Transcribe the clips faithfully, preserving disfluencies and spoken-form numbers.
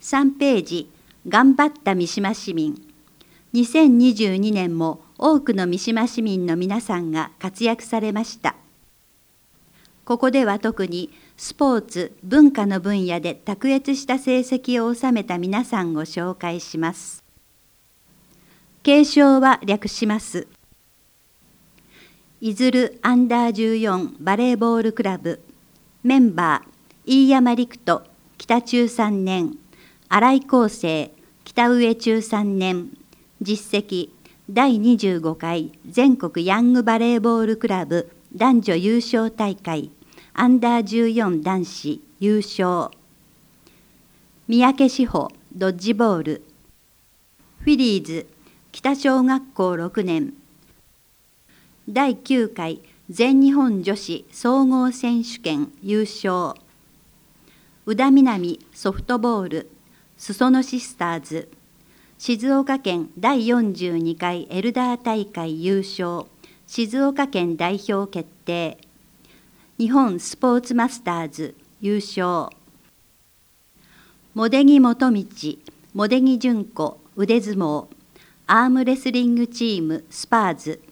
さんページ、頑張った三島市民。にせんにじゅうにねんも多くの三島市民の皆さんが活躍されました。ここでは特にスポーツ・文化の分野で卓越した成績を収めた皆さんを紹介します。継承は略します。いずるアンダーじゅうよんバレーボールクラブ、メンバー、飯山陸斗、北中さんねん、新井康生、北上中さんねん、実績、だいにじゅうごかい全国ヤングバレーボールクラブ男女優勝大会、アンダーじゅうよん男子優勝。三宅志保、ドッジボール。フィリーズ、北小学校ろくねん。だいきゅうかい全日本女子総合選手権優勝。宇田南ソフトボール、裾野シスターズ。静岡県だいよんじゅうにかいエルダー大会優勝。静岡県代表決定。日本スポーツマスターズ優勝。茂出木元道、茂出木純子腕相撲、アームレスリングチームスパーズ。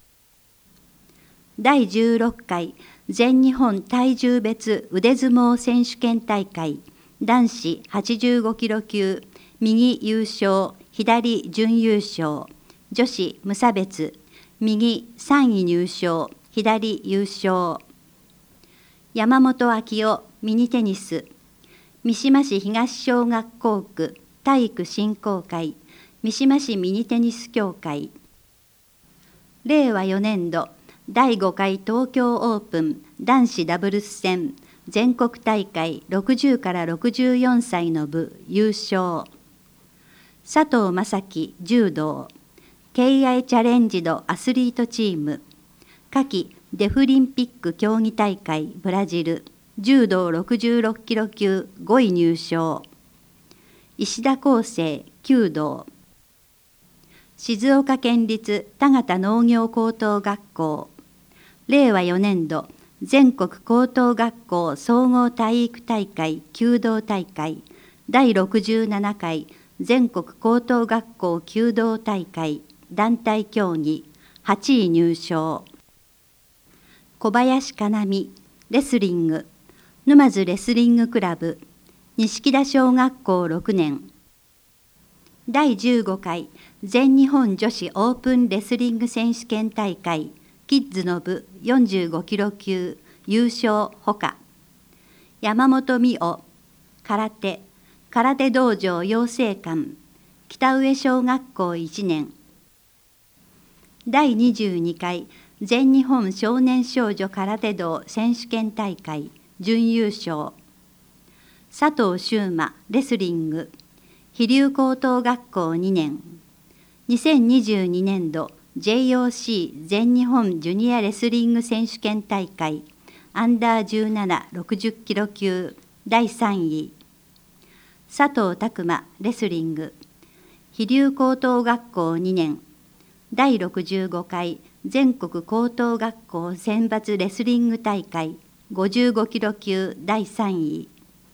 だいじゅうろっかい全日本体重別腕相撲選手権大会、男子はちじゅうごキロ級、右優勝、左準優勝。女子無差別、右さんい入賞、左優勝。山本昭夫ミニテニス、三島市東小学校区体育振興会、三島市ミニテニス協会。れいわよねんどだいごかい東京オープン男子ダブルス戦全国大会ろくじゅうからろくじゅうよんさいの部優勝。佐藤正樹柔道、ケーアイ チャレンジドアスリートチーム、夏季デフリンピック競技大会ブラジル、柔道ろくじゅうろっキロ級ごい入賞。石田康生弓道、静岡県立田形農業高等学校、れいわよねんど全国高等学校総合体育大会弓道大会、だいろくじゅうななかい全国高等学校弓道大会団体競技はちい入賞。小林かなみレスリング、沼津レスリングクラブ、錦田小学校ろくねん。だいじゅうごかい全日本女子オープンレスリング選手権大会キッズの部よんじゅうごキロ級優勝ほか。山本美桜空手、空手道場養成館、北上小学校いちねん。だいにじゅうにかい全日本少年少女空手道選手権大会準優勝。佐藤修馬レスリング、飛龍高等学校にねん。にせんにじゅうにねんど ジェイオーシー 全日本ジュニアレスリング選手権大会アンダーじゅうなな、ろくじゅっキロ級だいさんい。佐藤拓磨レスリング、飛龍高等学校にねん。だいろくじゅうごかい全国高等学校選抜レスリング大会ごじゅうごキロ級だいさんい。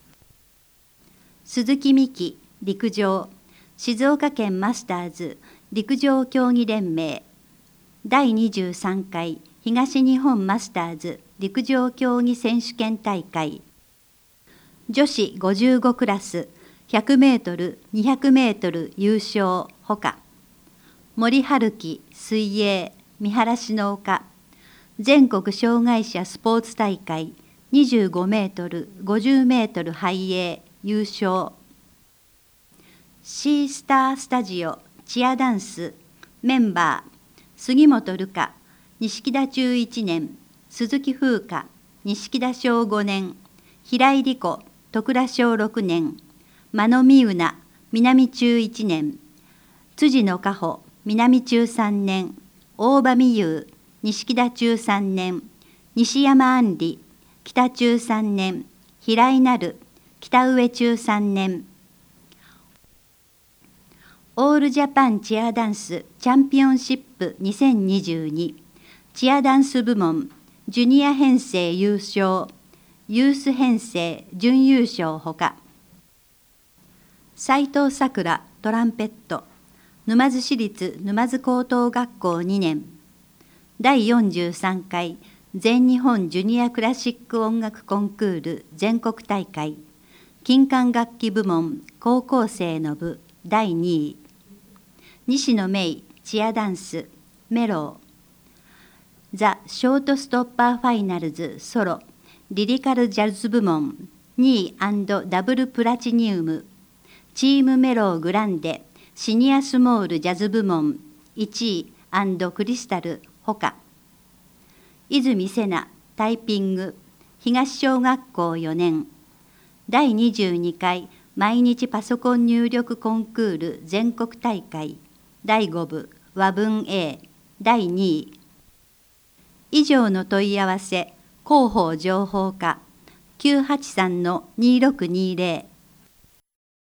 鈴木美希陸上、静岡県マスターズ陸上競技連盟、だいにじゅうさんかい東日本マスターズ陸上競技選手権大会、女子ごじゅうごクラスひゃくメートル、にひゃくメートル優勝ほか。森春樹水泳、見晴らしの丘、全国障害者スポーツ大会にじゅうごメートル、ごじゅうメートル背泳優勝。シースタースタジオチアダンス、メンバー杉本瑠香錦田中いちねん、鈴木風花錦田小ごねん、平井理子戸倉小ろくねん、真野美宇奈南中いちねん、辻野果歩南中さんねん、大場美優錦田中さんねん、西山杏里北中さんねん、平井なる北上中さんねん。オールジャパンチアダンスチャンピオンシップにせんにじゅうにチアダンス部門ジュニア編成優勝、ユース編成準優勝ほか。 斉藤さくらトランペット、沼津市立沼津高等学校にねん、だいよんじゅうさんかい全日本ジュニアクラシック音楽コンクール全国大会金管楽器部門高校生の部だいにい、西野芽衣チアダンスメロー、ザ・ショートストッパーファイナルズソロリリカルジャズ部門にいダブルプラチニウム、チームメローグランデシニアスモールジャズ部門いちいクリスタルほか、泉瀬名タイピング東小学校よねん、だいにじゅうにかい毎日パソコン入力コンクール全国大会だいごぶ和文 A だいにい。以上の問い合わせ広報情報課 きゅうはちさんのにろくにゼロ